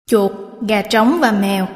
Chuột, gà trống và mèo.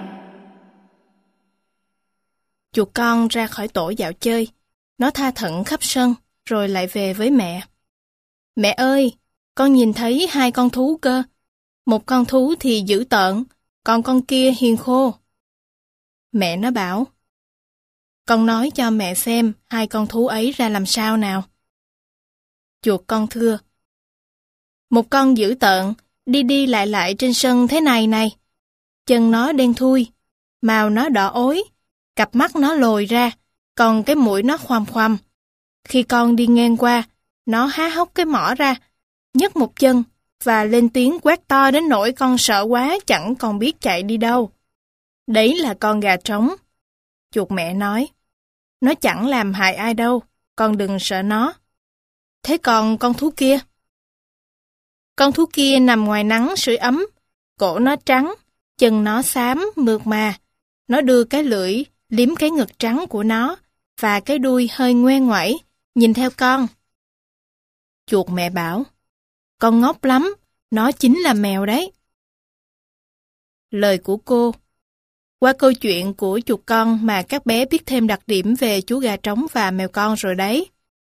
Chuột con ra khỏi tổ dạo chơi. Nó tha thẩn khắp sân, rồi lại về với mẹ. Mẹ ơi, con nhìn thấy hai con thú cơ. Một con thú thì dữ tợn, còn con kia hiền khô. Mẹ nó bảo, con nói cho mẹ xem hai con thú ấy ra làm sao nào. Chuột con thưa, một con dữ tợn, đi đi lại trên sân thế này này. Chân nó đen thui, màu nó đỏ ối, cặp mắt nó lồi ra, còn cái mũi nó khoằm khoằm. Khi con đi ngang qua, nó há hốc cái mỏ ra, nhấc một chân và lên tiếng quát to đến nỗi con sợ quá chẳng còn biết chạy đi đâu. Đấy là con gà trống. Chuột mẹ nói, nó chẳng làm hại ai đâu, con đừng sợ nó. Thế còn con thú kia? Con thú kia nằm ngoài nắng sưởi ấm, cổ nó trắng, chân nó xám mượt mà. Nó đưa cái lưỡi liếm cái ngực trắng của nó và cái đuôi hơi ngoe ngoẩy, nhìn theo con. Chuột mẹ bảo, con ngốc lắm, nó chính là mèo đấy. Lời của cô. Qua câu chuyện của chuột con mà các bé biết thêm đặc điểm về chú gà trống và mèo con rồi đấy.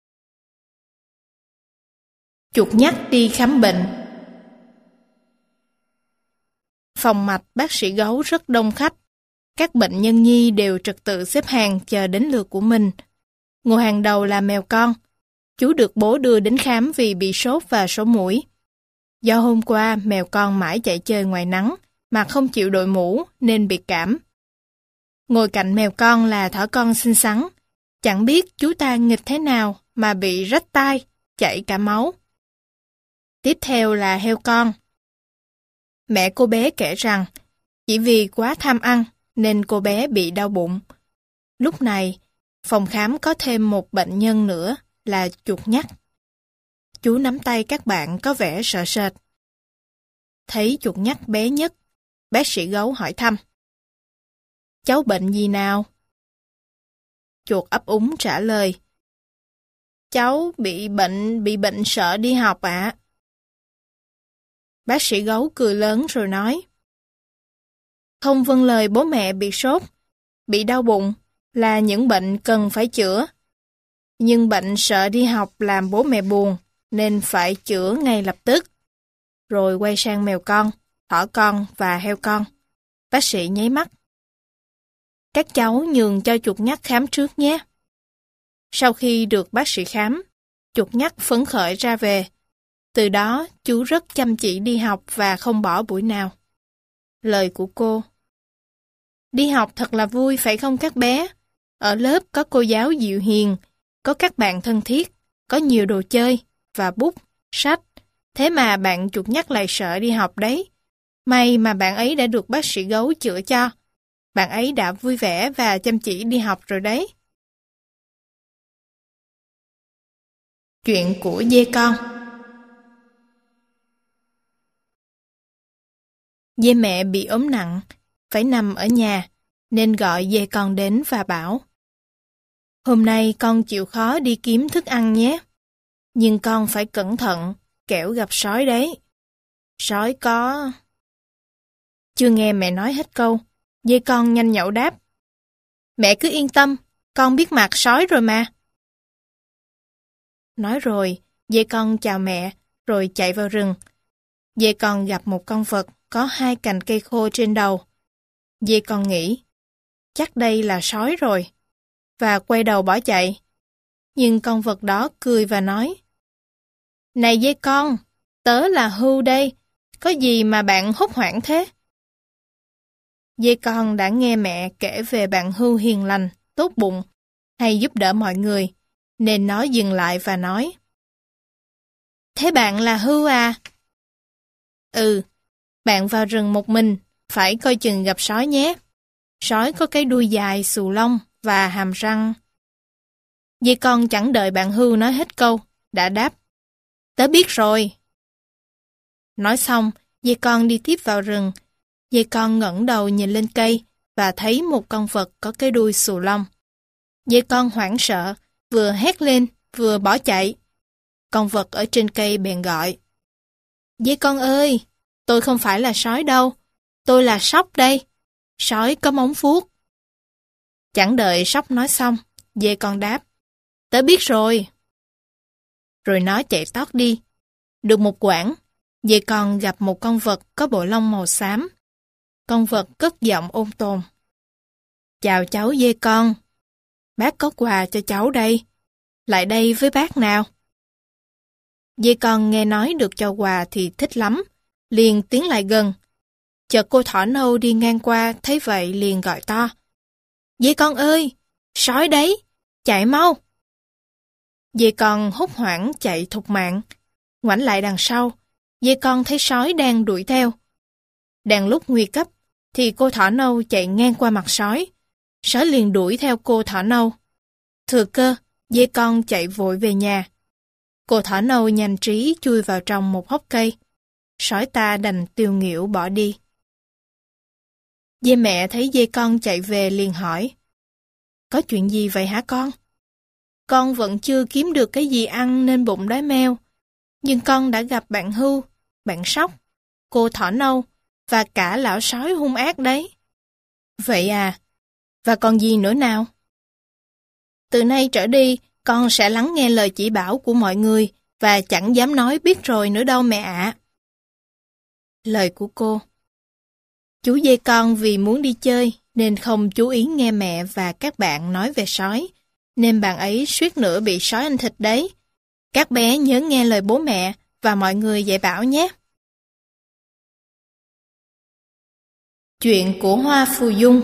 Chuột nhắt đi khám bệnh. Phòng mạch bác sĩ gấu rất đông khách. Các bệnh nhân nhi đều trật tự xếp hàng chờ đến lượt của mình. Ngồi hàng đầu là mèo con. Chú được bố đưa đến khám vì bị sốt và sổ mũi. Do hôm qua mèo con mãi chạy chơi ngoài nắng mà không chịu đội mũ nên bị cảm. Ngồi cạnh mèo con là thỏ con xinh xắn. Chẳng biết chú ta nghịch thế nào mà bị rách tai, chảy cả máu. Tiếp theo là heo con. Mẹ cô bé kể rằng chỉ vì quá tham ăn nên cô bé bị đau bụng. Lúc này, phòng khám có thêm một bệnh nhân nữa là chuột nhắt. Chú nắm tay các bạn có vẻ sợ sệt. Thấy chuột nhắt bé nhất, bác sĩ gấu hỏi thăm. Cháu bệnh gì nào? Chuột ấp úng trả lời. Cháu bị bệnh sợ đi học ạ. Bác sĩ gấu cười lớn rồi nói. Không vâng lời bố mẹ bị sốt, bị đau bụng là những bệnh cần phải chữa. Nhưng bệnh sợ đi học làm bố mẹ buồn nên phải chữa ngay lập tức. Rồi quay sang mèo con, thỏ con và heo con. Bác sĩ nháy mắt. Các cháu nhường cho chuột nhắt khám trước nhé. Sau khi được bác sĩ khám, chuột nhắt phấn khởi ra về. Từ đó, chú rất chăm chỉ đi học và không bỏ buổi nào. Lời của cô. Đi học thật là vui phải không các bé? Ở lớp có cô giáo dịu hiền, có các bạn thân thiết, có nhiều đồ chơi và bút, sách. Thế mà bạn chuột nhắt lại sợ đi học đấy. May mà bạn ấy đã được bác sĩ gấu chữa cho. Bạn ấy đã vui vẻ và chăm chỉ đi học rồi đấy. Chuyện của dê con. Dê mẹ bị ốm nặng, phải nằm ở nhà, nên gọi dê con đến và bảo. Hôm nay con chịu khó đi kiếm thức ăn nhé. Nhưng con phải cẩn thận, kẻo gặp sói đấy. Sói có... Chưa nghe mẹ nói hết câu, dê con nhanh nhảu đáp. Mẹ cứ yên tâm, con biết mặt sói rồi mà. Nói rồi, dê con chào mẹ, rồi chạy vào rừng. Dê con gặp một con vật có hai cành cây khô trên đầu. Dê con nghĩ, chắc đây là sói rồi, và quay đầu bỏ chạy. Nhưng con vật đó cười và nói, này dê con, tớ là hươu đây, có gì mà bạn hốt hoảng thế? Dê con đã nghe mẹ kể về bạn hươu hiền lành, tốt bụng, hay giúp đỡ mọi người, nên nó dừng lại và nói, thế bạn là hươu à? Ừ, bạn vào rừng một mình, phải coi chừng gặp sói nhé. Sói có cái đuôi dài, xù lông và hàm răng. Dê con chẳng đợi bạn hươu nói hết câu, đã đáp. Tớ biết rồi. Nói xong, dê con đi tiếp vào rừng. Dê con ngẩng đầu nhìn lên cây và thấy một con vật có cái đuôi xù lông. Dê con hoảng sợ, vừa hét lên, vừa bỏ chạy. Con vật ở trên cây bèn gọi. Dê con ơi, tôi không phải là sói đâu. tôi là Sóc đây. Sói có móng vuốt. Chẳng đợi Sóc nói xong, dê con đáp. Tớ biết rồi. Rồi nó chạy tót đi. Được một quãng, dê con gặp một con vật có bộ lông màu xám. Con vật cất giọng ôn tồn. Chào cháu dê con. Bác có quà cho cháu đây. Lại đây với bác nào. Dê con nghe nói được cho quà thì thích lắm. Liền tiến lại gần. Chợt cô thỏ nâu đi ngang qua thấy vậy liền gọi to. Dê con ơi! Sói đấy! Chạy mau! Dê con hốt hoảng chạy thục mạng. Ngoảnh lại đằng sau, dê con thấy sói đang đuổi theo. Đang lúc nguy cấp, thì cô thỏ nâu chạy ngang qua mặt sói. Sói liền đuổi theo cô thỏ nâu. Thừa cơ, dê con chạy vội về nhà. Cô thỏ nâu nhanh trí chui vào trong một hốc cây. Sói ta đành tiêu nghỉu bỏ đi. Dê mẹ thấy dê con chạy về liền hỏi. Có chuyện gì vậy hả con? Con vẫn chưa kiếm được cái gì ăn nên bụng đói meo. Nhưng con đã gặp bạn Hưu, bạn Sóc, cô thỏ nâu và cả lão sói hung ác đấy. Vậy à? Và còn gì nữa nào? Từ nay trở đi, con sẽ lắng nghe lời chỉ bảo của mọi người và chẳng dám nói biết rồi nữa đâu mẹ ạ. Lời của cô. Chú dê con vì muốn đi chơi nên không chú ý nghe mẹ và các bạn nói về sói, nên bạn ấy suýt nữa bị sói ăn thịt đấy. Các bé nhớ nghe lời bố mẹ và mọi người dạy bảo nhé. Chuyện của Hoa Phù Dung.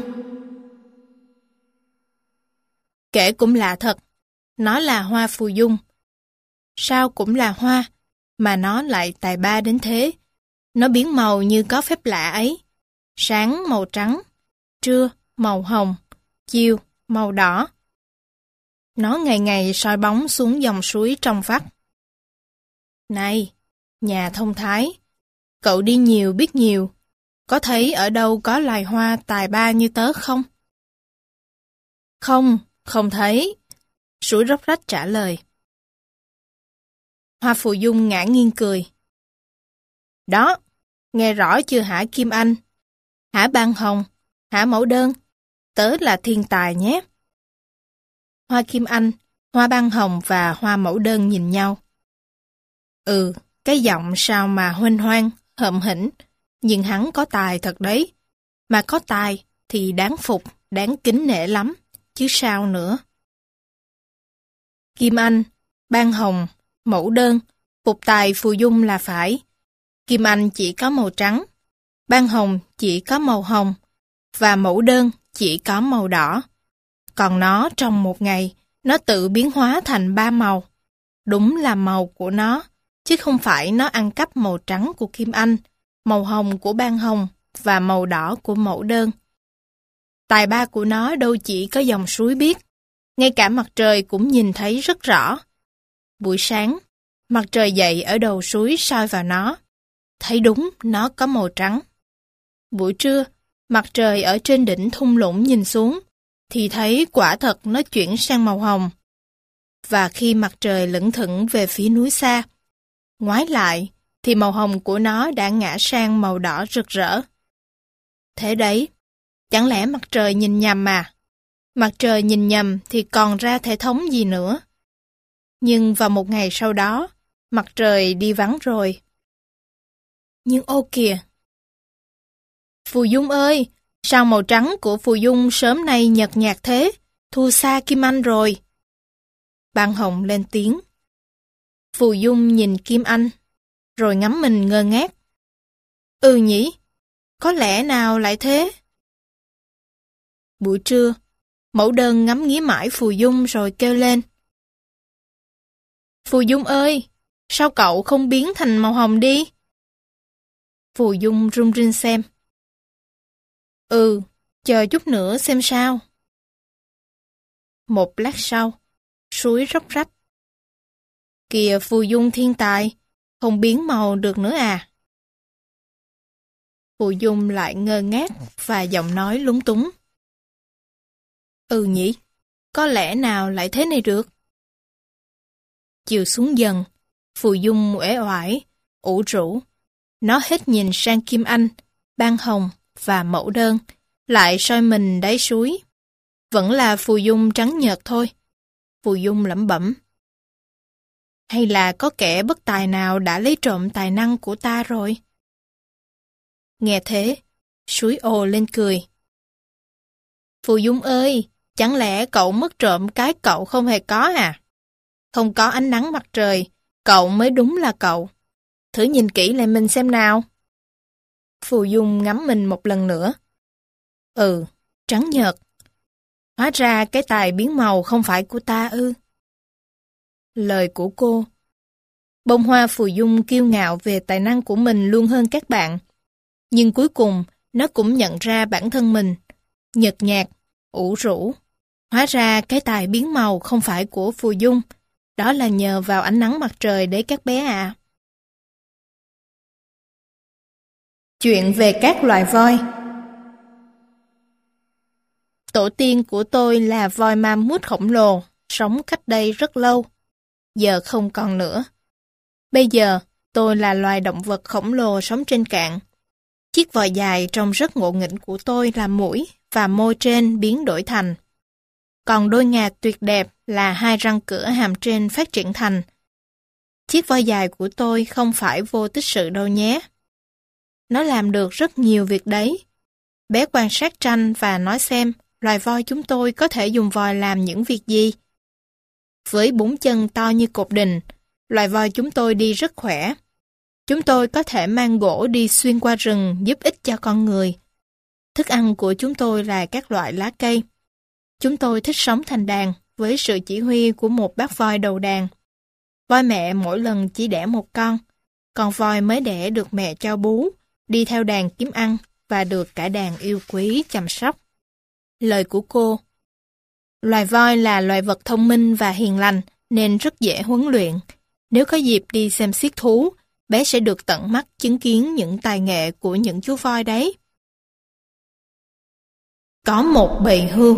Kể cũng lạ thật, nó là Hoa Phù Dung. Sao cũng là hoa, mà nó lại tài ba đến thế. Nó biến màu như có phép lạ ấy. Sáng màu trắng, trưa màu hồng, chiều màu đỏ. Nó ngày ngày soi bóng xuống dòng suối trong vắt. Này, nhà thông thái, cậu đi nhiều biết nhiều, có thấy ở đâu có loài hoa tài ba như tớ không? Không, không thấy. Suối róc rách trả lời. Hoa Phù Dung ngã nghiêng cười. Đó, nghe rõ chưa hả Kim Anh? Hả Ban Hồng? Hả Mẫu Đơn? Tớ là thiên tài nhé. Hoa Kim Anh, Hoa Ban Hồng và Hoa Mẫu Đơn nhìn nhau. Cái giọng sao mà huênh hoang, hậm hĩnh, nhưng hắn có tài thật đấy. Mà có tài thì đáng phục, đáng kính nể lắm, chứ sao nữa. Kim Anh, Ban Hồng, Mẫu Đơn, phục tài Phù Dung là phải. Kim Anh chỉ có màu trắng, Ban Hồng chỉ có màu hồng, và Mẫu Đơn chỉ có màu đỏ. Còn nó trong một ngày, nó tự biến hóa thành 3 màu. Đúng là màu của nó, chứ không phải nó ăn cắp màu trắng của Kim Anh, màu hồng của Ban Hồng và màu đỏ của Mẫu Đơn. Tài ba của nó đâu chỉ có dòng suối biết, ngay cả mặt trời cũng nhìn thấy rất rõ. Buổi sáng, mặt trời dậy ở đầu suối soi vào nó, thấy đúng nó có màu trắng. Buổi trưa, mặt trời ở trên đỉnh thung lũng nhìn xuống, thì thấy quả thật nó chuyển sang màu hồng. Và khi mặt trời lững thững về phía núi xa, ngoái lại thì màu hồng của nó đã ngã sang màu đỏ rực rỡ. Thế đấy, chẳng lẽ mặt trời nhìn nhầm mà? Mặt trời nhìn nhầm thì còn ra thể thống gì nữa. Nhưng vào một ngày sau đó, mặt trời đi vắng rồi. Nhưng ô kìa! Phù Dung ơi! Sao màu trắng của Phù Dung sớm nay nhợt nhạt thế? Thua xa Kim Anh rồi. Ban Hồng lên tiếng. Phù Dung nhìn Kim Anh, rồi ngắm mình ngơ ngác. Nhỉ? Có lẽ nào lại thế? Buổi trưa, Mẫu Đơn ngắm nghía mãi Phù Dung rồi kêu lên. Phù Dung ơi! Sao cậu không biến thành màu hồng đi? Phù Dung run rinh xem. Chờ chút nữa xem sao. Một lát sau, suối róc rách. Kìa Phù Dung thiên tài, không biến màu được nữa à? Phù Dung lại ngơ ngác và giọng nói lúng túng. Nhỉ, có lẽ nào lại thế này được? Chiều xuống dần, Phù Dung uể oải, ủ rũ. Nó hết nhìn sang Kim Anh, Ban Hồng và mẫu đơn, lại soi mình đáy suối. Vẫn là phù dung trắng nhợt thôi. Phù dung lẩm bẩm. Hay là có kẻ bất tài nào đã lấy trộm tài năng của ta rồi? Nghe thế, suối ồ lên cười. Phù dung ơi, chẳng lẽ cậu mất trộm cái cậu không hề có à? Không có ánh nắng mặt trời, cậu mới đúng là cậu. Thử nhìn kỹ lại mình xem nào. Phù dung ngắm mình một lần nữa. Trắng nhợt. Hóa ra cái tài biến màu không phải của ta ư? Lời của cô. Bông hoa phù dung kiêu ngạo về tài năng của mình luôn hơn các bạn. Nhưng cuối cùng, nó cũng nhận ra bản thân mình. Nhợt nhạt, ủ rũ. Hóa ra cái tài biến màu không phải của phù dung. Đó là nhờ vào ánh nắng mặt trời đấy các bé ạ. Chuyện về các loài voi. Tổ tiên của tôi là voi ma mút khổng lồ, sống cách đây rất lâu. Giờ không còn nữa. Bây giờ, tôi là loài động vật khổng lồ sống trên cạn. Chiếc vòi dài trông rất ngộ nghĩnh của tôi là mũi và môi trên biến đổi thành. Còn đôi ngà tuyệt đẹp là hai răng cửa hàm trên phát triển thành. Chiếc voi dài của tôi không phải vô tích sự đâu nhé. Nó làm được rất nhiều việc đấy. Bé quan sát tranh và nói xem loài voi chúng tôi có thể dùng vòi làm những việc gì. Với 4 chân to như cột đình, loài voi chúng tôi đi rất khỏe. Chúng tôi có thể mang gỗ đi xuyên qua rừng giúp ích cho con người. Thức ăn của chúng tôi là các loại lá cây. Chúng tôi thích sống thành đàn với sự chỉ huy của một bác voi đầu đàn. Voi mẹ mỗi lần chỉ đẻ một con voi mới đẻ được mẹ cho bú, đi theo đàn kiếm ăn và được cả đàn yêu quý chăm sóc. Lời của cô. Loài voi là loài vật thông minh và hiền lành nên rất dễ huấn luyện. Nếu có dịp đi xem xiết thú, bé sẽ được tận mắt chứng kiến những tài nghệ của những chú voi đấy. Có một bầy hươu.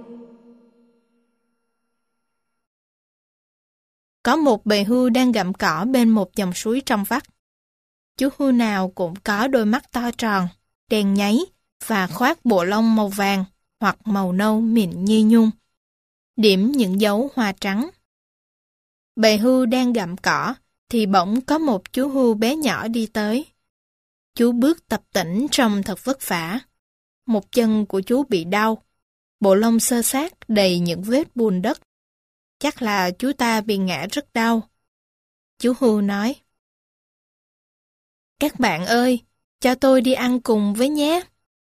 Có một bầy hươu đang gặm cỏ bên một dòng suối trong vắt. Chú hươu nào cũng có đôi mắt to tròn, đen nháy và khoác bộ lông màu vàng hoặc màu nâu mịn như nhung, điểm những dấu hoa trắng. Bầy hươu đang gặm cỏ thì bỗng có một chú hươu bé nhỏ đi tới. Chú bước tập tễnh trông thật vất vả. Một chân của chú bị đau, bộ lông xơ xác đầy những vết bùn đất. Chắc là chú ta bị ngã rất đau. Chú hươu nói: Các bạn ơi, cho tôi đi ăn cùng với nhé.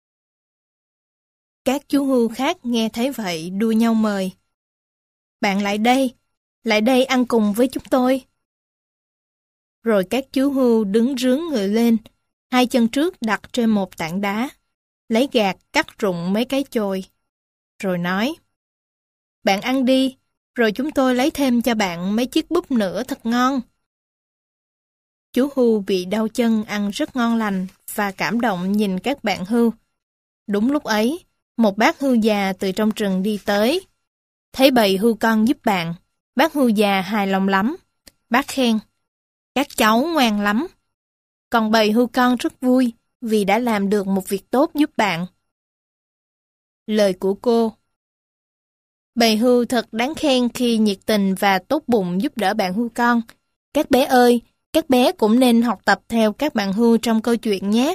Các chú hươu khác nghe thấy vậy đua nhau mời. Bạn lại đây ăn cùng với chúng tôi. Rồi các chú hươu đứng rướn người lên, hai chân trước đặt trên một tảng đá, lấy gạt cắt rụng mấy cái chồi. Rồi nói: Bạn ăn đi, rồi chúng tôi lấy thêm cho bạn mấy chiếc búp nữa thật ngon. Chú hươu bị đau chân ăn rất ngon lành và cảm động nhìn các bạn hươu. Đúng lúc ấy, một bác hươu già từ trong rừng đi tới. Thấy bầy hươu con giúp bạn, bác hươu già hài lòng lắm. Bác khen: Các cháu ngoan lắm. Còn bầy hươu con rất vui vì đã làm được một việc tốt giúp bạn. Lời của cô. Bầy hươu thật đáng khen khi nhiệt tình và tốt bụng giúp đỡ bạn hươu con. Các bé ơi, các bé cũng nên học tập theo các bạn hươu trong câu chuyện nhé.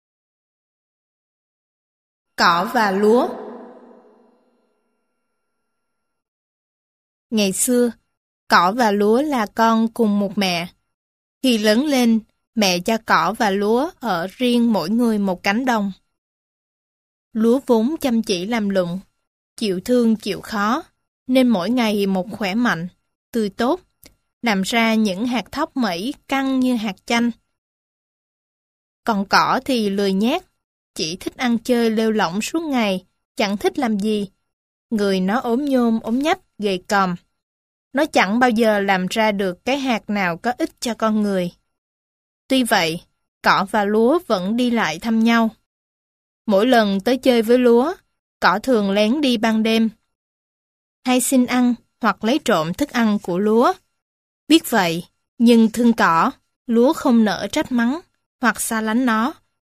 Cỏ và lúa. Ngày xưa, cỏ và lúa là con cùng một mẹ. Khi lớn lên, mẹ cho cỏ và lúa ở riêng mỗi người một cánh đồng. Lúa vốn chăm chỉ làm lụng, chịu thương chịu khó, nên mỗi ngày một khỏe mạnh, tươi tốt, làm ra những hạt thóc mẩy căng như hạt chanh. Còn cỏ thì lười nhác, chỉ thích ăn chơi lêu lỏng suốt ngày, chẳng thích làm gì. Người nó ốm nhôm ốm nhách, gầy còm. Nó chẳng bao giờ làm ra được cái hạt nào có ích cho con người. Tuy vậy, cỏ và lúa vẫn đi lại thăm nhau. Mỗi lần tới chơi với lúa, cỏ thường lén đi ban đêm, hay xin ăn hoặc lấy trộm thức ăn của lúa. Biết vậy, nhưng thương cỏ, lúa không nỡ trách mắng hoặc xa lánh nó,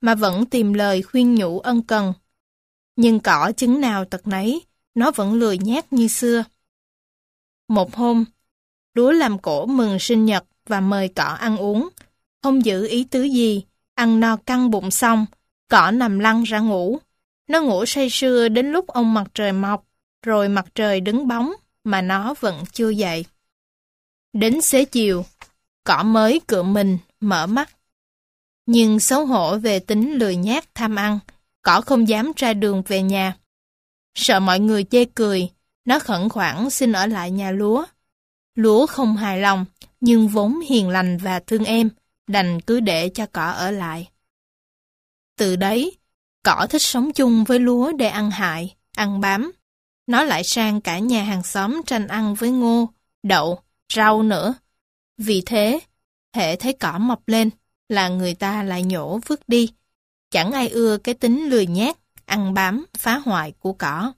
mà vẫn tìm lời khuyên nhủ ân cần. Nhưng cỏ chứng nào tật nấy, nó vẫn lười nhác như xưa. Một hôm, lúa làm cỗ mừng sinh nhật và mời cỏ ăn uống. Không giữ ý tứ gì, ăn no căng bụng xong, cỏ nằm lăn ra ngủ. Nó ngủ say sưa đến lúc ông mặt trời mọc, rồi mặt trời đứng bóng, mà nó vẫn chưa dậy. Đến xế chiều, cỏ mới cựa mình, mở mắt. Nhưng xấu hổ về tính lười nhác tham ăn, cỏ không dám ra đường về nhà. Sợ mọi người chê cười, nó khẩn khoản xin ở lại nhà lúa. Lúa không hài lòng, nhưng vốn hiền lành và thương em, đành cứ để cho cỏ ở lại. Từ đấy, cỏ thích sống chung với lúa để ăn hại, ăn bám. Nó lại sang cả nhà hàng xóm tranh ăn với ngô, đậu, rau nữa. Vì thế, hễ thấy cỏ mọc lên là người ta lại nhổ vứt đi. Chẳng ai ưa cái tính lười nhác, ăn bám, phá hoại của cỏ.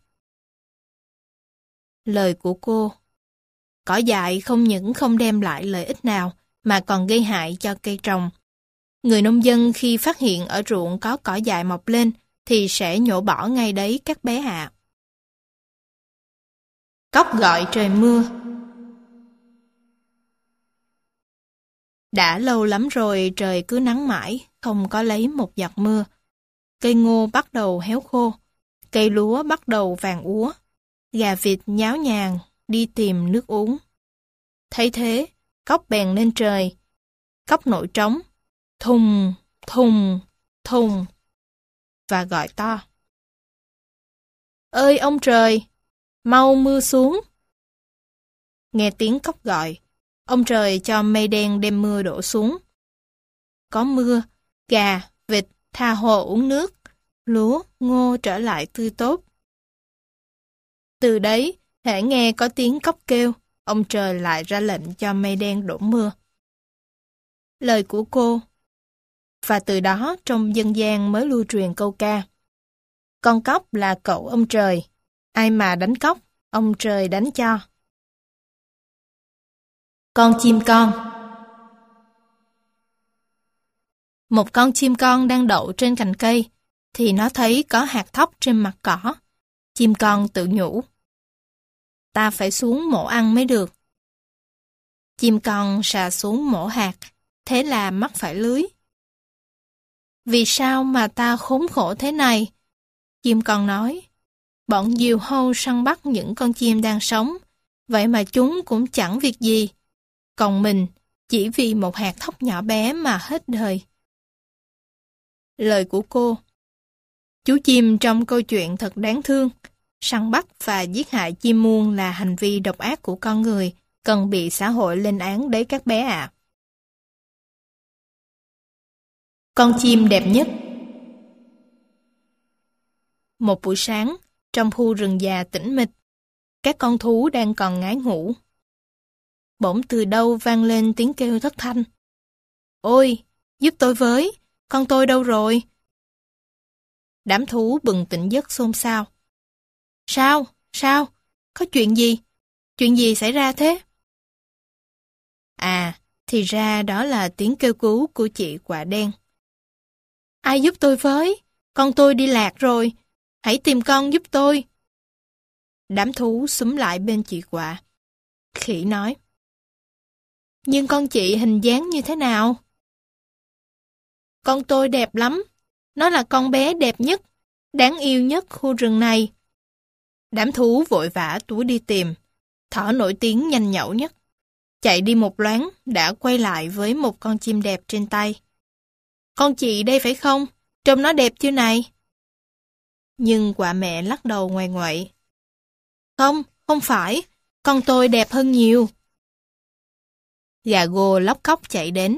Lời của cô: cỏ dại không những không đem lại lợi ích nào mà còn gây hại cho cây trồng. Người nông dân khi phát hiện ở ruộng có cỏ dại mọc lên thì sẽ nhổ bỏ ngay đấy các bé ạ. Cóc gọi trời mưa. Đã lâu lắm rồi trời cứ nắng mãi, không có lấy một giọt mưa. Cây ngô bắt đầu héo khô, cây lúa bắt đầu vàng úa, gà vịt nháo nhàng đi tìm nước uống. Thấy thế, cóc bèn lên trời. Cóc nổi trống, thùng, thùng, thùng, và gọi to: ơi ông trời, mau mưa xuống. Nghe tiếng cóc gọi, ông trời cho mây đen đem mưa đổ xuống. Có mưa, gà, vịt tha hồ uống nước, lúa, ngô trở lại tươi tốt. Từ đấy, hễ nghe có tiếng cóc kêu, ông trời lại ra lệnh cho mây đen đổ mưa. Lời của cô. Và từ đó trong dân gian mới lưu truyền câu ca: con cóc là cậu ông trời, ai mà đánh cóc, ông trời đánh cho. Con chim con. Một con chim con đang đậu trên cành cây, thì nó thấy có hạt thóc trên mặt cỏ. Chim con tự nhủ: ta phải xuống mổ ăn mới được. Chim con sà xuống mổ hạt, thế là mắc phải lưới. Vì sao mà ta khốn khổ thế này? Chim con nói: bọn diều hâu săn bắt những con chim đang sống, vậy mà chúng cũng chẳng việc gì. Còn mình, chỉ vì một hạt thóc nhỏ bé mà hết đời. Lời của cô. Chú chim trong câu chuyện thật đáng thương. Săn bắt và giết hại chim muông là hành vi độc ác của con người, cần bị xã hội lên án đấy các bé ạ. Con chim đẹp nhất. Một buổi sáng, trong khu rừng già tĩnh mịch, các con thú đang còn ngái ngủ. Bỗng từ đâu vang lên tiếng kêu thất thanh: ôi, giúp tôi với, con tôi đâu rồi? Đám thú bừng tỉnh giấc xôn xao. Sao? Sao? Có chuyện gì? Chuyện gì xảy ra thế? À, thì ra đó là tiếng kêu cứu của chị Quạ Đen. Ai giúp tôi với? Con tôi đi lạc rồi. Hãy tìm con giúp tôi. Đám thú xúm lại bên chị Quạ. Khỉ nói: nhưng con chị hình dáng như thế nào? Con tôi đẹp lắm. Nó là con bé đẹp nhất, đáng yêu nhất khu rừng này. Đám thú vội vã túa đi tìm. Thỏ nổi tiếng nhanh nhẩu nhất. Chạy đi một loáng đã quay lại với một con chim đẹp trên tay. Con chị đây phải không? Trông nó đẹp chưa này? Nhưng Quạ mẹ lắc đầu ngoại ngoại. Không, không phải. Con tôi đẹp hơn nhiều. Gà gô lóc cóc chạy đến.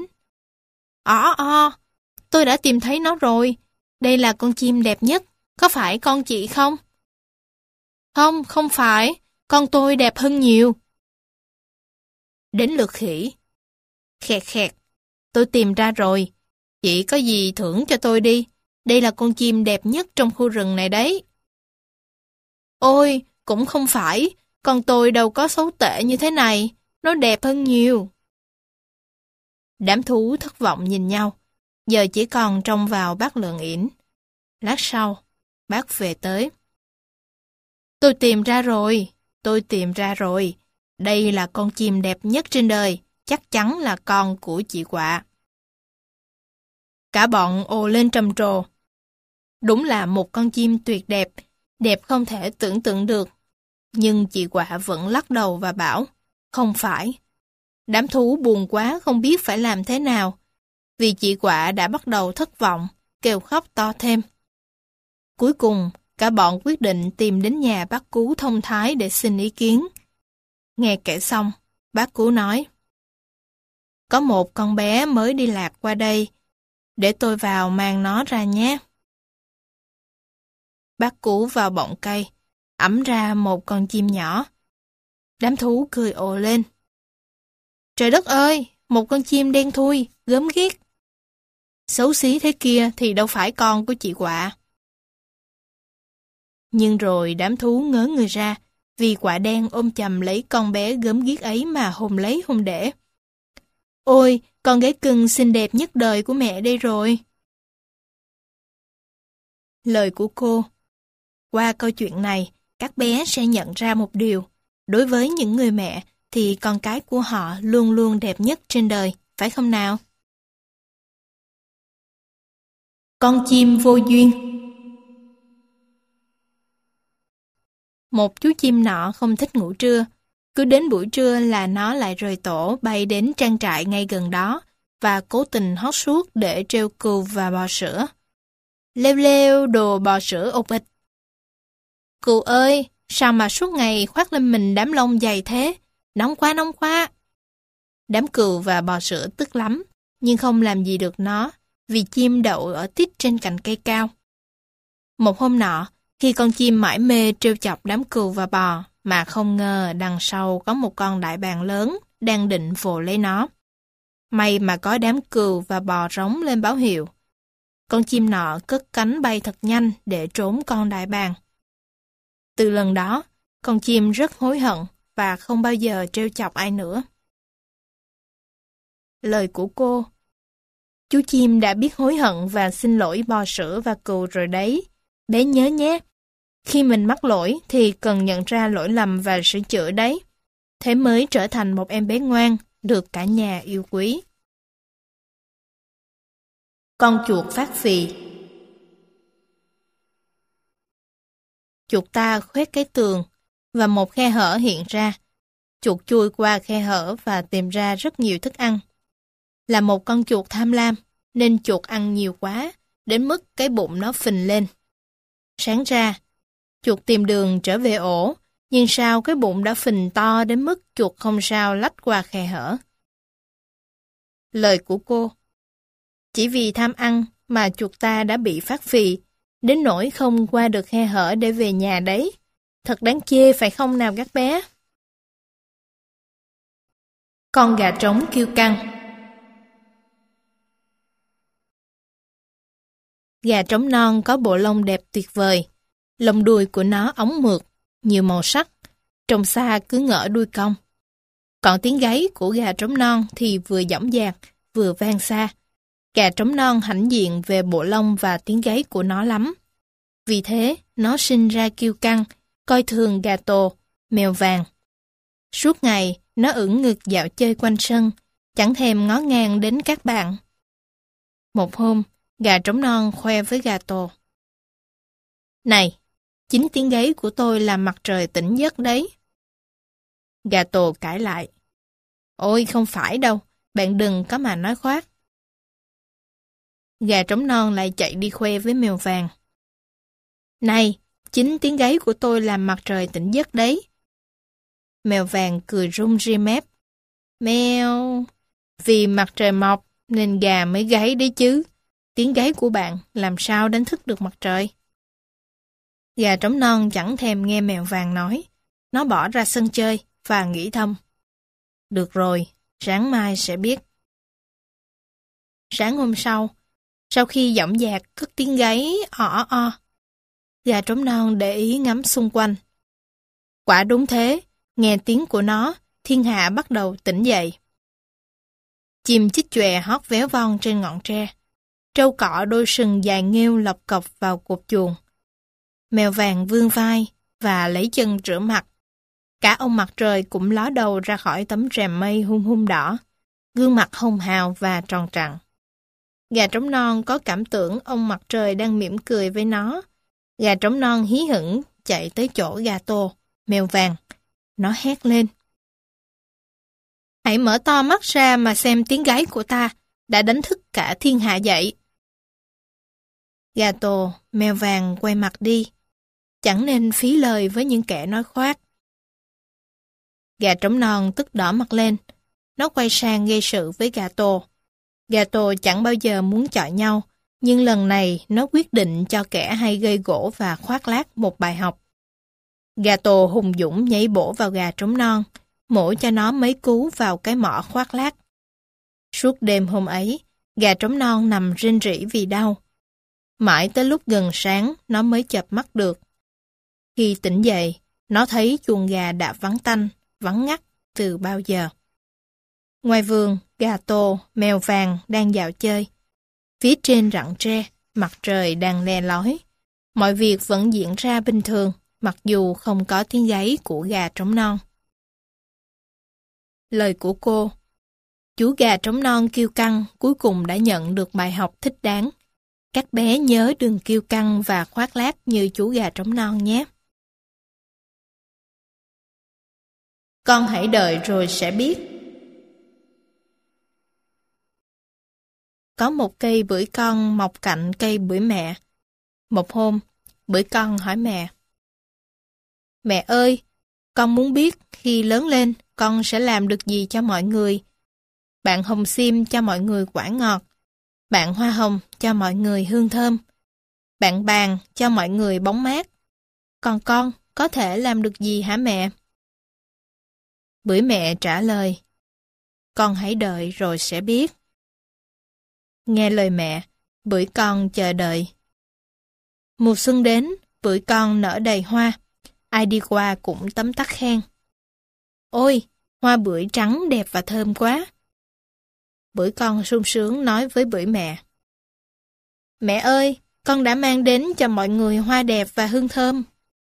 Tôi đã tìm thấy nó rồi. Đây là con chim đẹp nhất. Có phải con chị không? Không, không phải. Con tôi đẹp hơn nhiều. Đến lượt khỉ. Khẹt khẹt. Tôi tìm ra rồi. Chị có gì thưởng cho tôi đi. Đây là con chim đẹp nhất trong khu rừng này đấy. Ôi, cũng không phải. Con tôi đâu có xấu tệ như thế này. Nó đẹp hơn nhiều. Đám thú thất vọng nhìn nhau. giờ chỉ còn trông vào bác Lượng ỉn. Lát sau, bác về tới. Tôi tìm ra rồi. Đây là con chim đẹp nhất trên đời, chắc chắn là con của chị Quạ. Cả bọn ồ lên trầm trồ. Đúng là một con chim tuyệt đẹp, đẹp không thể tưởng tượng được. Nhưng chị Quạ vẫn lắc đầu và bảo, không phải. Đám thú buồn quá không biết phải làm thế nào, vì chị Quạ đã bắt đầu thất vọng, kêu khóc to thêm. Cuối cùng, cả bọn quyết định tìm đến nhà bác Cú thông thái để xin ý kiến. Nghe kể xong, bác Cú nói, có một con bé mới đi lạc qua đây, để tôi vào mang nó ra nhé. Bác Cú vào bọng cây, ẵm ra một con chim nhỏ. Đám thú cười ồ lên. Trời đất ơi, một con chim đen thui, gớm ghiếc. Xấu xí thế kia thì đâu phải con của chị Quạ. Nhưng rồi đám thú ngớ người ra, vì Quạ đen ôm chầm lấy con bé gớm ghiếc ấy mà hôn lấy hôn để. Ôi, con gái cưng xinh đẹp nhất đời của mẹ đây rồi. Lời của cô. Qua câu chuyện này, các bé sẽ nhận ra một điều. Đối với những người mẹ, thì con cái của họ luôn luôn đẹp nhất trên đời, phải không nào? Con chim vô duyên. Một chú chim nọ không thích ngủ trưa. Cứ đến buổi trưa là nó lại rời tổ bay đến trang trại ngay gần đó và cố tình hót suốt để trêu cừu và bò sữa. Leo leo đồ bò sữa ục ịch. Cừu ơi, sao mà suốt ngày khoác lên mình đám lông dày thế? Nóng quá, nóng quá. Đám cừu và bò sữa tức lắm, nhưng không làm gì được nó, vì chim đậu ở tít trên cành cây cao. Một hôm nọ, khi con chim mải mê trêu chọc đám cừu và bò, mà không ngờ đằng sau có một con đại bàng lớn đang định vồ lấy nó. May mà có đám cừu và bò rống lên báo hiệu. Con chim nọ cất cánh bay thật nhanh để trốn con đại bàng. Từ lần đó, con chim rất hối hận và không bao giờ trêu chọc ai nữa. Lời của cô. Chú chim đã biết hối hận và xin lỗi bò sữa và cừu rồi đấy. Bé nhớ nhé. Khi mình mắc lỗi thì cần nhận ra lỗi lầm và sửa chữa đấy. Thế mới trở thành một em bé ngoan, được cả nhà yêu quý. Con chuột phát phì. Chuột ta khoét cái tường và một khe hở hiện ra. Chuột chui qua khe hở và tìm ra rất nhiều thức ăn. Là một con chuột tham lam, nên chuột ăn nhiều quá, đến mức cái bụng nó phình lên. Sáng ra, chuột tìm đường trở về ổ, nhưng sao cái bụng đã phình to đến mức chuột không sao lách qua khe hở. Lời của cô. Chỉ vì tham ăn mà chuột ta đã bị phát phì, đến nỗi không qua được khe hở để về nhà đấy. Thật đáng chê phải không nào các bé? Con gà trống kiêu căng. Gà trống non có bộ lông đẹp tuyệt vời. Lông đuôi của nó óng mượt, nhiều màu sắc, trông xa cứ ngỡ đuôi cong. Còn tiếng gáy của gà trống non thì vừa dõng dạc, vừa vang xa. Gà trống non hãnh diện về bộ lông và tiếng gáy của nó lắm. Vì thế, nó sinh ra kiêu căng, coi thường gà tổ, mèo vàng. Suốt ngày, nó ưỡn ngực dạo chơi quanh sân, chẳng thèm ngó ngàng đến các bạn. Một hôm, gà trống non khoe với gà tổ. Này, chính tiếng gáy của tôi làm mặt trời tỉnh giấc đấy. Gà tổ cãi lại. Ôi không phải đâu, bạn đừng có mà nói khoác. Gà trống non lại chạy đi khoe với mèo vàng. Này, chính tiếng gáy của tôi làm mặt trời tỉnh giấc đấy. Mèo vàng cười rung ria mép. Mèo, vì mặt trời mọc nên gà mới gáy đấy chứ. Tiếng gáy của bạn làm sao đánh thức được mặt trời? Gà trống non chẳng thèm nghe mèo vàng nói. Nó bỏ ra sân chơi và nghĩ thầm. Được rồi, sáng mai sẽ biết. Sáng hôm sau khi dõng dạc cất tiếng gáy o, gà trống non để ý ngắm xung quanh. Quả đúng thế, nghe tiếng của nó, thiên hạ bắt đầu tỉnh dậy. Chim chích chòe hót véo von trên ngọn tre. Trâu cọ đôi sừng dài nghêu lọc cọc vào cột chuồng. Mèo vàng vươn vai và lấy chân rửa mặt. Cả ông mặt trời cũng ló đầu ra khỏi tấm rèm mây hun hun đỏ, gương mặt hồng hào và tròn trặn. Gà trống non có cảm tưởng ông mặt trời đang mỉm cười với nó. Gà trống non hí hửng chạy tới chỗ Gato, mèo vàng. Nó hét lên. Hãy mở to mắt ra mà xem tiếng gáy của ta đã đánh thức cả thiên hạ dậy. Gato, mèo vàng quay mặt đi. Chẳng nên phí lời với những kẻ nói khoác. Gà trống non tức đỏ mặt lên. Nó quay sang gây sự với Gato. Gato chẳng bao giờ muốn chọi nhau, nhưng lần này nó quyết định cho kẻ hay gây gỗ và khoác lác một bài học. Gato hùng dũng nhảy bổ vào gà trống non, mổ cho nó mấy cú vào cái mỏ khoác lác. Suốt đêm hôm ấy, gà trống non nằm rên rỉ vì đau. Mãi tới lúc gần sáng, nó mới chợp mắt được. Khi tỉnh dậy, nó thấy chuồng gà đã vắng tanh, vắng ngắt từ bao giờ. Ngoài vườn, Gato, mèo vàng đang dạo chơi. Phía trên rặng tre, mặt trời đang le lói. Mọi việc vẫn diễn ra bình thường, mặc dù không có tiếng gáy của gà trống non. Lời của cô. Chú gà trống non kiêu căng cuối cùng đã nhận được bài học thích đáng. Các bé nhớ đừng kiêu căng và khoác lác như chú gà trống non nhé. Con hãy đợi rồi sẽ biết. Có một cây bưởi con mọc cạnh cây bưởi mẹ. Một hôm, bưởi con hỏi mẹ. Mẹ ơi, con muốn biết khi lớn lên con sẽ làm được gì cho mọi người. Bạn hồng xiêm cho mọi người quả ngọt. Bạn hoa hồng cho mọi người hương thơm. Bạn bàng cho mọi người bóng mát. Còn con có thể làm được gì hả mẹ? Bưởi mẹ trả lời. Con hãy đợi rồi sẽ biết. Nghe lời mẹ, bưởi con chờ đợi. Mùa xuân đến, bưởi con nở đầy hoa. Ai đi qua cũng tấm tắc khen. Ôi, hoa bưởi trắng đẹp và thơm quá. Bưởi con sung sướng nói với bưởi mẹ. Mẹ ơi, con đã mang đến cho mọi người hoa đẹp và hương thơm.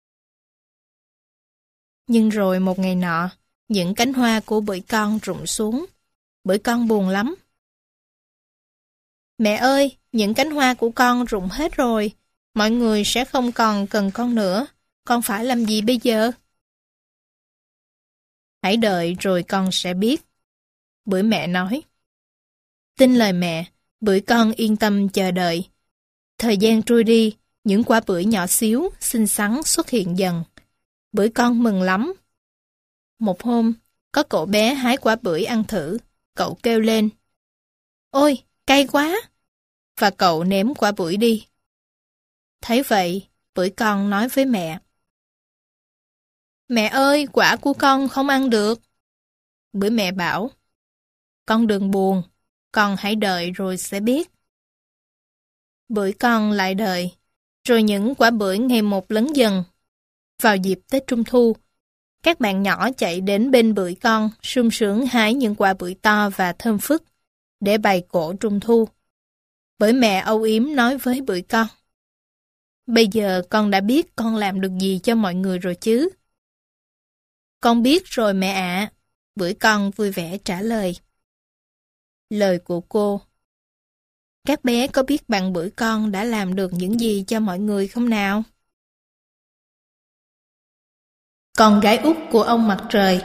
Nhưng rồi một ngày nọ, những cánh hoa của bưởi con rụng xuống. Bưởi con buồn lắm. Mẹ ơi, những cánh hoa của con rụng hết rồi. Mọi người sẽ không còn cần con nữa. Con phải làm gì bây giờ? Hãy đợi rồi con sẽ biết. Bưởi mẹ nói. Tin lời mẹ, bưởi con yên tâm chờ đợi. Thời gian trôi đi, những quả bưởi nhỏ xíu, xinh xắn xuất hiện dần. Bưởi con mừng lắm. Một hôm, có cậu bé hái quả bưởi ăn thử. Cậu kêu lên. Ôi, cay quá! Và cậu ném quả bưởi đi. Thấy vậy, bưởi con nói với mẹ. Mẹ ơi, quả của con không ăn được. Bưởi mẹ bảo. Con đừng buồn, con hãy đợi rồi sẽ biết. Bưởi con lại đợi, rồi những quả bưởi ngày một lớn dần. Vào dịp Tết Trung Thu, các bạn nhỏ chạy đến bên bưởi con, sung sướng hái những quả bưởi to và thơm phức, để bày cỗ Trung Thu. Bưởi mẹ âu yếm nói với bưởi con. Bây giờ con đã biết con làm được gì cho mọi người rồi chứ? Con biết rồi mẹ ạ. Bưởi con vui vẻ trả lời. Lời của cô. Các bé có biết bạn bưởi con đã làm được những gì cho mọi người không nào? Con gái út của ông mặt trời.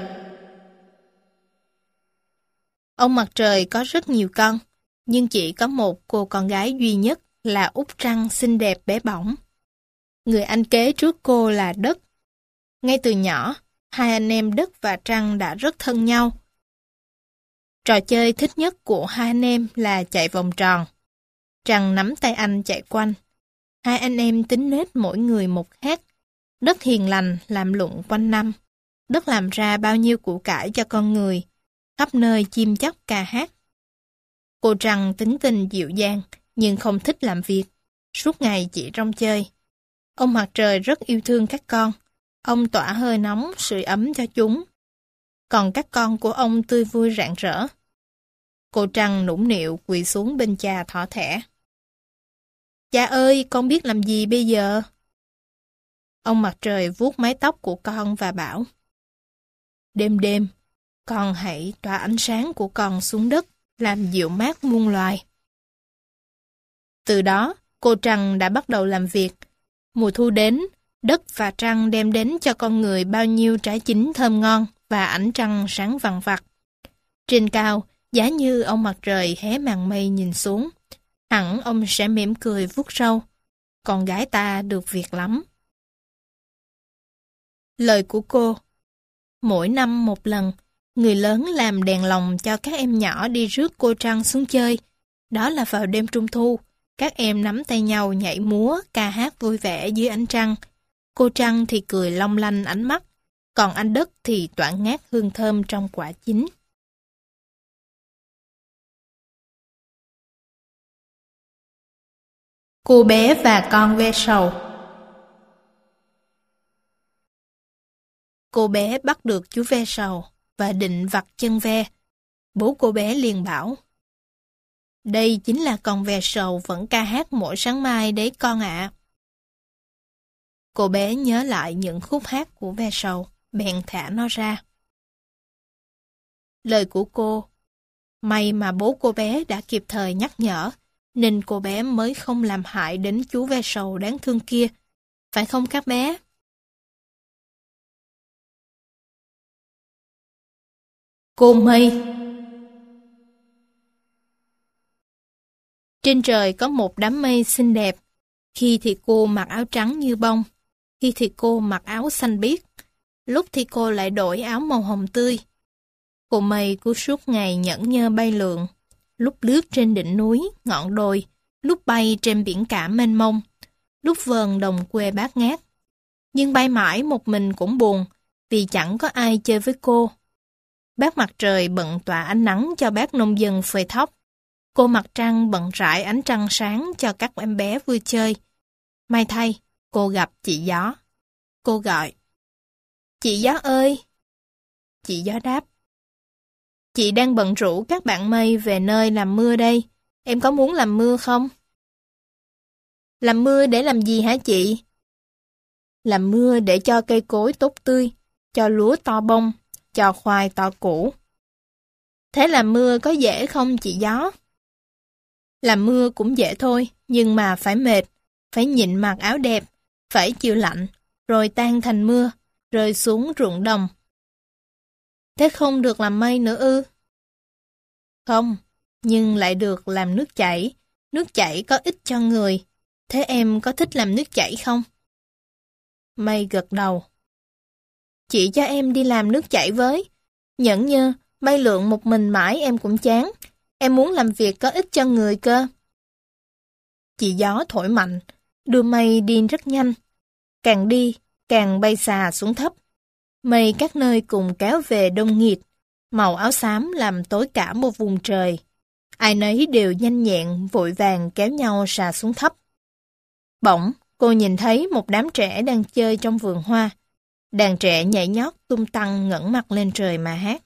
Ông mặt trời có rất nhiều con, nhưng chỉ có một cô con gái duy nhất là Út Trăng xinh đẹp bé bỏng. Người anh kế trước cô là Đất. Ngay từ nhỏ, hai anh em Đất và Trăng đã rất thân nhau. Trò chơi thích nhất của hai anh em là chạy vòng tròn. Trăng nắm tay anh chạy quanh. Hai anh em tính nết mỗi người một khác. Đất hiền lành làm lụng quanh năm. Đất làm ra bao nhiêu của cải cho con người. Khắp nơi chim chóc ca hát. Cô Trăng tính tình dịu dàng, nhưng không thích làm việc. Suốt ngày chỉ rong chơi. Ông mặt trời rất yêu thương các con. Ông tỏa hơi nóng, sưởi ấm cho chúng. Còn các con của ông tươi vui rạng rỡ. Cô Trăng nũng nịu quỳ xuống bên cha thỏ thẻ. Cha ơi, con biết làm gì bây giờ? Ông mặt trời vuốt mái tóc của con và bảo, đêm đêm, con hãy tỏa ánh sáng của con xuống đất, làm dịu mát muôn loài. Từ đó, cô trăng đã bắt đầu làm việc. Mùa thu đến, đất và trăng đem đến cho con người bao nhiêu trái chín thơm ngon và ánh trăng sáng vằng vặc. Trên cao, giá như ông mặt trời hé màn mây nhìn xuống, hẳn ông sẽ mỉm cười vuốt râu. Con gái ta được việc lắm. Lời của cô. Mỗi năm một lần, người lớn làm đèn lồng cho các em nhỏ đi rước cô trăng xuống chơi. Đó là vào đêm trung thu, các em nắm tay nhau nhảy múa, ca hát vui vẻ dưới ánh trăng. Cô trăng thì cười long lanh ánh mắt, còn anh đất thì tỏa ngát hương thơm trong quả chín. Cô bé và con ve sầu. Cô bé bắt được chú ve sầu và định vặt chân ve. Bố cô bé liền bảo, đây chính là con ve sầu vẫn ca hát mỗi sáng mai đấy con ạ. Cô bé nhớ lại những khúc hát của ve sầu, bèn thả nó ra. Lời của cô. May mà bố cô bé đã kịp thời nhắc nhở, nên cô bé mới không làm hại đến chú ve sầu đáng thương kia. Phải không các bé? Cô mây. Trên trời có một đám mây xinh đẹp. Khi thì cô mặc áo trắng như bông, khi thì cô mặc áo xanh biếc, lúc thì cô lại đổi áo màu hồng tươi. Cô mây cứ suốt ngày nhẫn nhơ bay lượn, lúc lướt trên đỉnh núi, ngọn đồi, lúc bay trên biển cả mênh mông, lúc vờn đồng quê bát ngát. Nhưng bay mãi một mình cũng buồn, vì chẳng có ai chơi với cô. Bác mặt trời bận tỏa ánh nắng cho bác nông dân phơi thóc. Cô mặt trăng bận rải ánh trăng sáng cho các em bé vui chơi. May thay, cô gặp chị Gió. Cô gọi, chị Gió ơi! Chị Gió đáp, chị đang bận rủ các bạn mây về nơi làm mưa đây. Em có muốn làm mưa không? Làm mưa để làm gì hả chị? Làm mưa để cho cây cối tốt tươi, cho lúa to bông, cho khoai to củ. Thế làm mưa có dễ không chị Gió? Làm mưa cũng dễ thôi, nhưng mà phải mệt, phải nhịn mặc áo đẹp, phải chịu lạnh, rồi tan thành mưa, rơi xuống ruộng đồng. Thế không được làm mây nữa ư? Không, nhưng lại được làm nước chảy. Nước chảy có ích cho người. Thế em có thích làm nước chảy không? Mây gật đầu. Chị cho em đi làm nước chảy với. Nhẫn nhơ, bay lượn một mình mãi em cũng chán. Em muốn làm việc có ích cho người cơ. Chị Gió thổi mạnh, đưa mây đi rất nhanh. Càng đi, càng bay xà xuống thấp. Mây các nơi cùng kéo về đông nghịt. Màu áo xám làm tối cả một vùng trời. Ai nấy đều nhanh nhẹn, vội vàng kéo nhau xà xuống thấp. Bỗng, cô nhìn thấy một đám trẻ đang chơi trong vườn hoa. Đàn trẻ nhảy nhót tung tăng ngẩng mặt lên trời mà hát.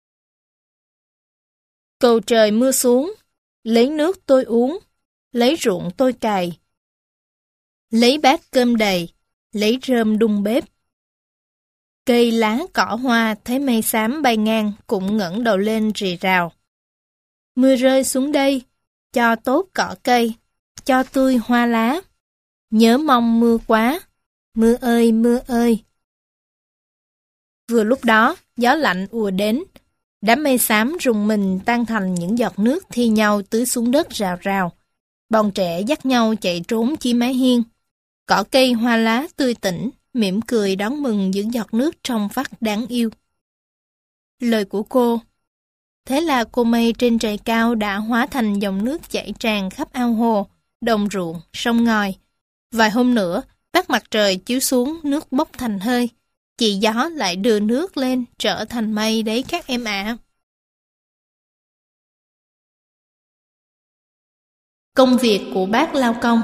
Cầu trời mưa xuống, lấy nước tôi uống, lấy ruộng tôi cày. Lấy bát cơm đầy, lấy rơm đun bếp. Cây lá cỏ hoa thấy mây xám bay ngang cũng ngẩng đầu lên rì rào. Mưa rơi xuống đây, cho tốt cỏ cây, cho tươi hoa lá. Nhớ mong mưa quá, mưa ơi mưa ơi. Vừa lúc đó, gió lạnh ùa đến. Đám mây xám rùng mình tan thành những giọt nước thi nhau tưới xuống đất rào rào. Bọn trẻ dắt nhau chạy trốn chi mái hiên. Cỏ cây hoa lá tươi tỉnh, mỉm cười đón mừng những giọt nước trong vắt đáng yêu. Lời của cô. Thế là cô mây trên trời cao đã hóa thành dòng nước chảy tràn khắp ao hồ, đồng ruộng, sông ngòi. Vài hôm nữa, bác mặt trời chiếu xuống nước bốc thành hơi. Chị Gió lại đưa nước lên trở thành mây đấy các em ạ. Công việc của bác lao công.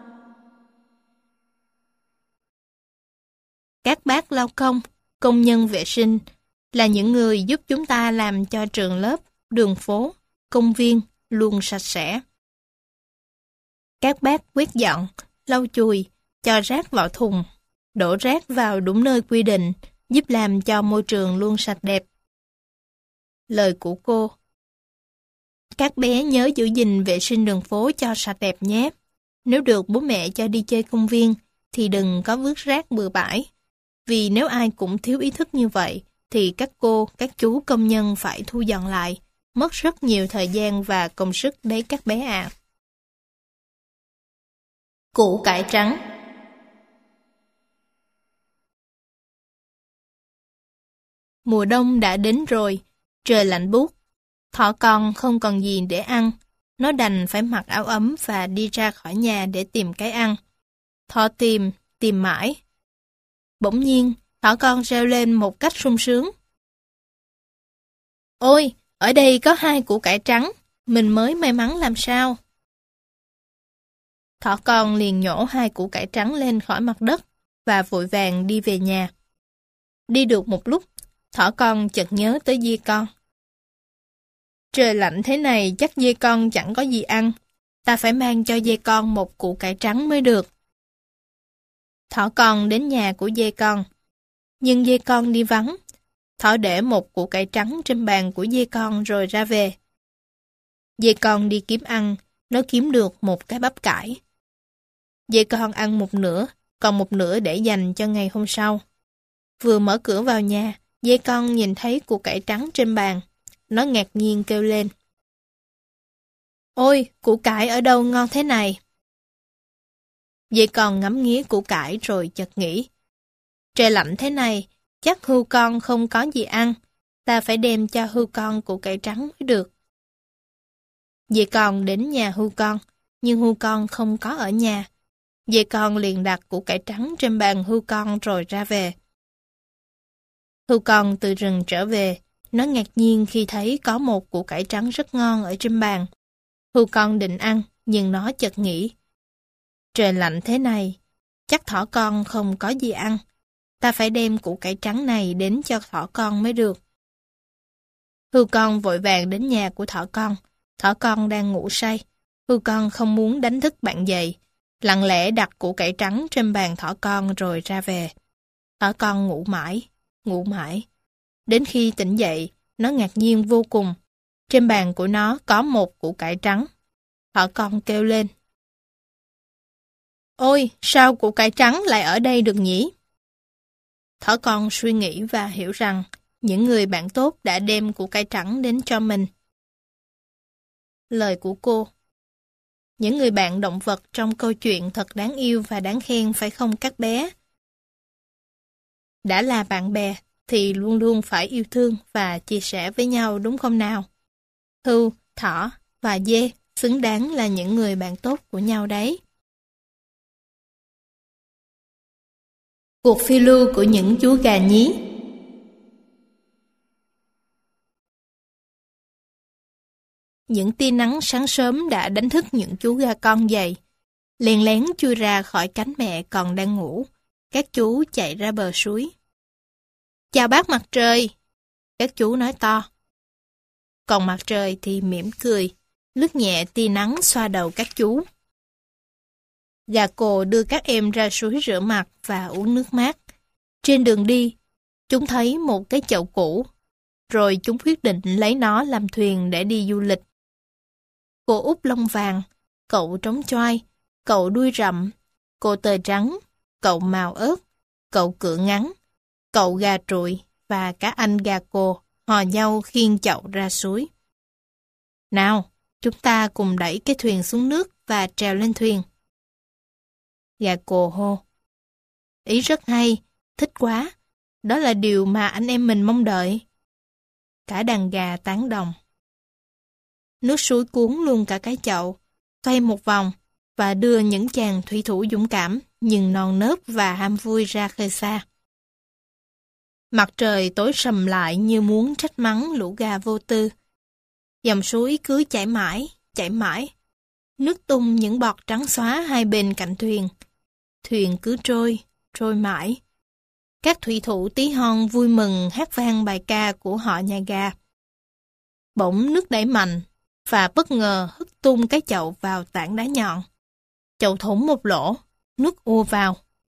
Các bác lao công, công nhân vệ sinh là những người giúp chúng ta làm cho trường lớp, đường phố, công viên luôn sạch sẽ. Các bác quét dọn, lau chùi, cho rác vào thùng, đổ rác vào đúng nơi quy định, giúp làm cho môi trường luôn sạch đẹp. Lời của cô: các bé nhớ giữ gìn vệ sinh đường phố cho sạch đẹp nhé. Nếu được bố mẹ cho đi chơi công viên, thì đừng có vứt rác bừa bãi. Vì nếu ai cũng thiếu ý thức như vậy, thì các cô, các chú công nhân phải thu dọn lại, mất rất nhiều thời gian và công sức đấy các bé ạ. Củ cải trắng. Mùa đông đã đến rồi, trời lạnh buốt. Thỏ con không còn gì để ăn, nó đành phải mặc áo ấm và đi ra khỏi nhà để tìm cái ăn. Thỏ tìm mãi. Bỗng nhiên, thỏ con reo lên một cách sung sướng. Ôi, ở đây có 2 củ cải trắng, mình mới may mắn làm sao. Thỏ con liền nhổ 2 củ cải trắng lên khỏi mặt đất và vội vàng đi về nhà. Đi được một lúc, thỏ con chợt nhớ tới dê con. Trời lạnh thế này chắc dê con chẳng có gì ăn, ta phải mang cho dê con một củ cải trắng mới được. Thỏ con đến nhà của dê con, nhưng dê con đi vắng. Thỏ để một củ cải trắng trên bàn của dê con rồi ra về. Dê con đi kiếm ăn, nó kiếm được một cái bắp cải. Dê con ăn một nửa, còn một nửa để dành cho ngày hôm sau. Vừa mở cửa vào nhà, dê con nhìn thấy củ cải trắng trên bàn. Nó ngạc nhiên kêu lên. Ôi, củ cải ở đâu ngon thế này? Dê con ngắm nghía củ cải rồi chợt nghĩ. Trời lạnh thế này, chắc hươu con không có gì ăn. Ta phải đem cho hươu con củ cải trắng mới được. Dê con đến nhà hươu con, nhưng hươu con không có ở nhà. Dê con liền đặt củ cải trắng trên bàn hươu con rồi ra về. Hươu con từ rừng trở về, nó ngạc nhiên khi thấy có một củ cải trắng rất ngon ở trên bàn. Hươu con định ăn, nhưng nó chợt nghĩ. Trời lạnh thế này, chắc thỏ con không có gì ăn. Ta phải đem củ cải trắng này đến cho thỏ con mới được. Hươu con vội vàng đến nhà của thỏ con. Thỏ con đang ngủ say. Hươu con không muốn đánh thức bạn dậy, lặng lẽ đặt củ cải trắng trên bàn thỏ con rồi ra về. Thỏ con ngủ mãi, ngủ mãi. Đến khi tỉnh dậy, nó ngạc nhiên vô cùng. Trên bàn của nó có một củ cải trắng. Thỏ con kêu lên. Ôi, sao củ cải trắng lại ở đây được nhỉ? Thỏ con suy nghĩ và hiểu rằng những người bạn tốt đã đem củ cải trắng đến cho mình. Lời của cô. Những người bạn động vật trong câu chuyện thật đáng yêu và đáng khen phải không các bé? Đã là bạn bè thì luôn luôn phải yêu thương và chia sẻ với nhau đúng không nào? Hươu, thỏ và dê xứng đáng là những người bạn tốt của nhau đấy. Cuộc phiêu lưu của những chú gà nhí. Những tia nắng sáng sớm đã đánh thức những chú gà con dậy. Lén lén chui ra khỏi cánh mẹ còn đang ngủ. Các chú chạy ra bờ suối. Chào bác mặt trời! Các chú nói to. Còn mặt trời thì mỉm cười, lướt nhẹ tia nắng xoa đầu các chú. Gà cồ đưa các em ra suối rửa mặt và uống nước mát. Trên đường đi, chúng thấy một cái chậu cũ, rồi chúng quyết định lấy nó làm thuyền để đi du lịch. Cô út lông vàng, cậu trống choai, cậu đuôi rậm, cô tơ trắng, cậu màu ớt, cậu cựa ngắn, cậu gà trụi và cả anh gà cồ hò nhau khiêng chậu ra suối. Nào, chúng ta cùng đẩy cái thuyền xuống nước và trèo lên thuyền. Gà cồ hô. Ý rất hay, thích quá. Đó là điều mà anh em mình mong đợi. Cả đàn gà tán đồng. Nước suối cuốn luôn cả cái chậu, xoay một vòng và đưa những chàng thủy thủ dũng cảm nhưng non nớt và ham vui ra khơi xa. Mặt trời tối sầm lại như muốn trách mắng lũ gà vô tư. Dòng suối cứ chảy mãi, chảy mãi. Nước tung những bọt trắng xóa hai bên cạnh thuyền. Thuyền cứ trôi, trôi mãi. Các thủy thủ tí hon vui mừng hát vang bài ca của họ nhà gà. Bỗng nước đẩy mạnh và bất ngờ hất tung cái chậu vào tảng đá nhọn. Chậu thủng một lỗ, nước ùa vào.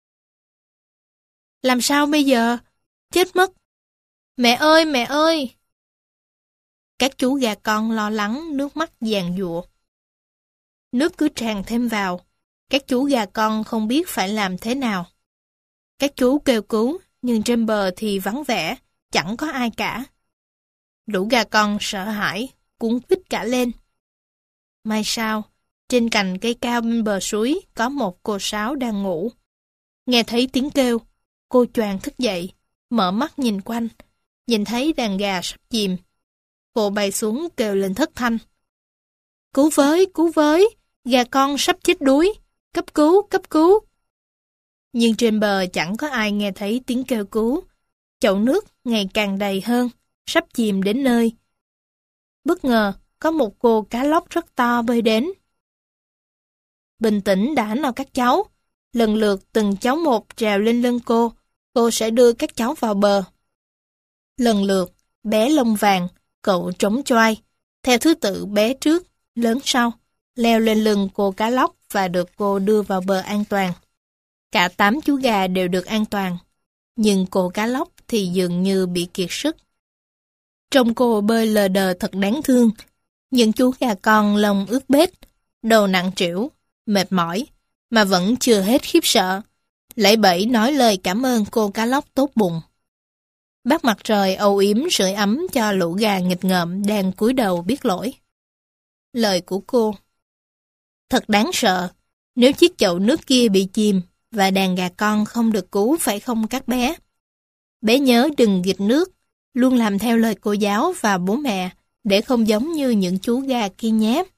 Làm sao bây giờ? Chết mất! Mẹ ơi, mẹ ơi! Các chú gà con lo lắng, nước mắt giàn giụa. Nước cứ tràn thêm vào, các chú gà con không biết phải làm thế nào. Các chú kêu cứu, nhưng trên bờ thì vắng vẻ, chẳng có ai cả. Lũ gà con sợ hãi, cuống quýt cả lên. May sao, trên cành cây cao bên bờ suối có một cô sáo đang ngủ. Nghe thấy tiếng kêu, cô choàng thức dậy, mở mắt nhìn quanh, nhìn thấy đàn gà sắp chìm. Cô bay xuống kêu lên thất thanh. Cứu với, gà con sắp chết đuối, cấp cứu. Nhưng trên bờ chẳng có ai nghe thấy tiếng kêu cứu. Chậu nước ngày càng đầy hơn, sắp chìm đến nơi. Bất ngờ, có một cô cá lóc rất to bơi đến. Bình tĩnh đã nào các cháu. Lần lượt từng cháu một trèo lên lưng cô sẽ đưa các cháu vào bờ. Lần lượt, bé lông vàng, cậu trống choai, theo thứ tự bé trước, lớn sau, leo lên lưng cô cá lóc và được cô đưa vào bờ an toàn. Cả 8 chú gà đều được an toàn, nhưng cô cá lóc thì dường như bị kiệt sức. Trông cô bơi lờ đờ thật đáng thương, những chú gà con lông ướt bết, đầu nặng trĩu, mệt mỏi, mà vẫn chưa hết khiếp sợ, lẫy bẫy nói lời cảm ơn cô cá lóc tốt bụng. Bác mặt trời âu yếm sưởi ấm cho lũ gà nghịch ngợm đang cúi đầu biết lỗi. Lời của cô: thật đáng sợ, nếu chiếc chậu nước kia bị chìm và đàn gà con không được cứu phải không các bé? Bé nhớ đừng nghịch nước, luôn làm theo lời cô giáo và bố mẹ để không giống như những chú gà kia nhé.